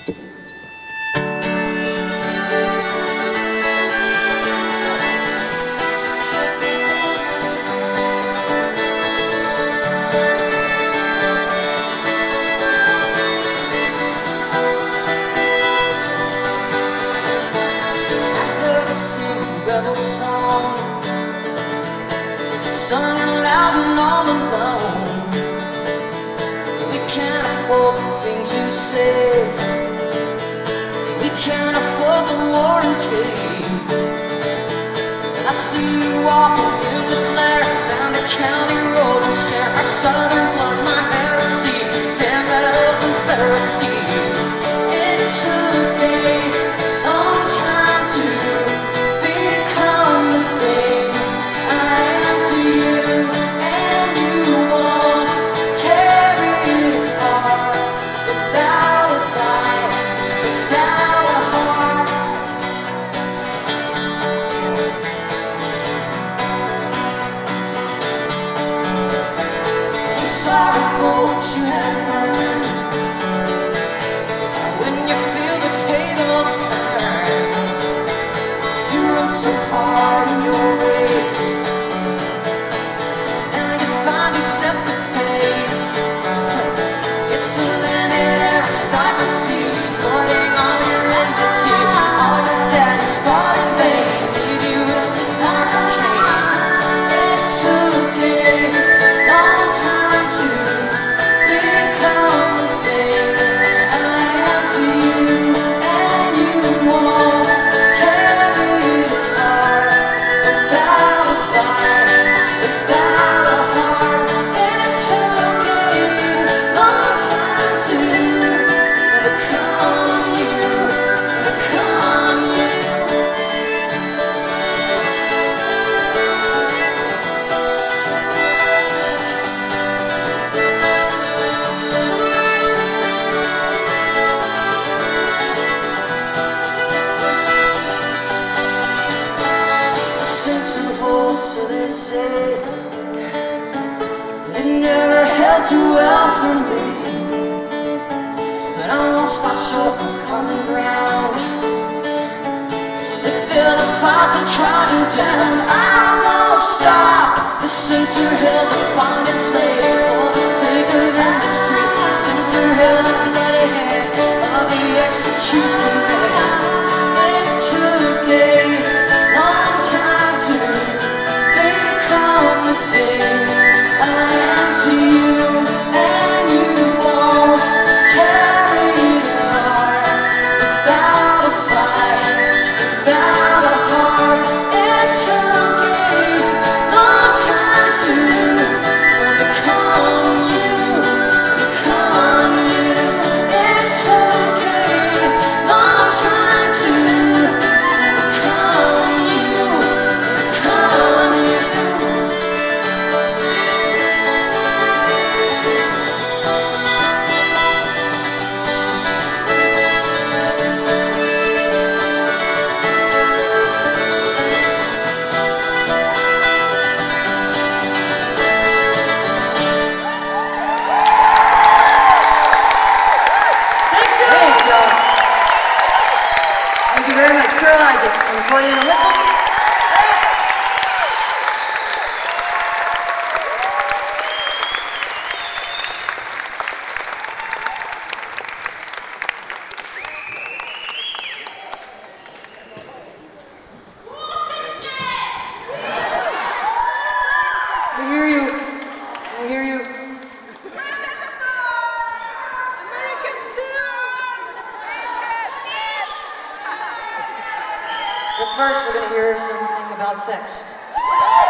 Rebel song, sung loud and all alone. We can't afford the things you say. We can't afford the war and trade. And I see you walking in the glare down the county road and share our southern blood, my heresy. Damn that old Confederacy. It took a long time to become the thing I am to you, and you won't tear it apart without a fight, without a heart. I'm sorry for what you have learned. When you feel the tables turn, you run so hard in your race, and you find you set the pace. It's the landed aristocracy exploiting all your entity. All your dad's fought in vain, leave you with the mark of Cain. It took a long time to become the thing I am to you, and you won't tear it apart without a fight, without a heart. It took a long time to become you, become you. Sent to hold, so they say. It never held too well for me, but I won't stop short of common ground. They feel the fires that try you down. I won't stop. The center held the bonded slave for the sake of industry. The center held the bloody hand of the execution man. It took a long time to become the thing I am to you, and you won't tear it apart without a fight, without a heart. It took a long time to become you, become you. It took a long time to become you, become you. Thanks, y'all. Thank you very much. Carol Isaacs, recording and whistle. We hear you. We hear you. But first, we're going to hear something about sex.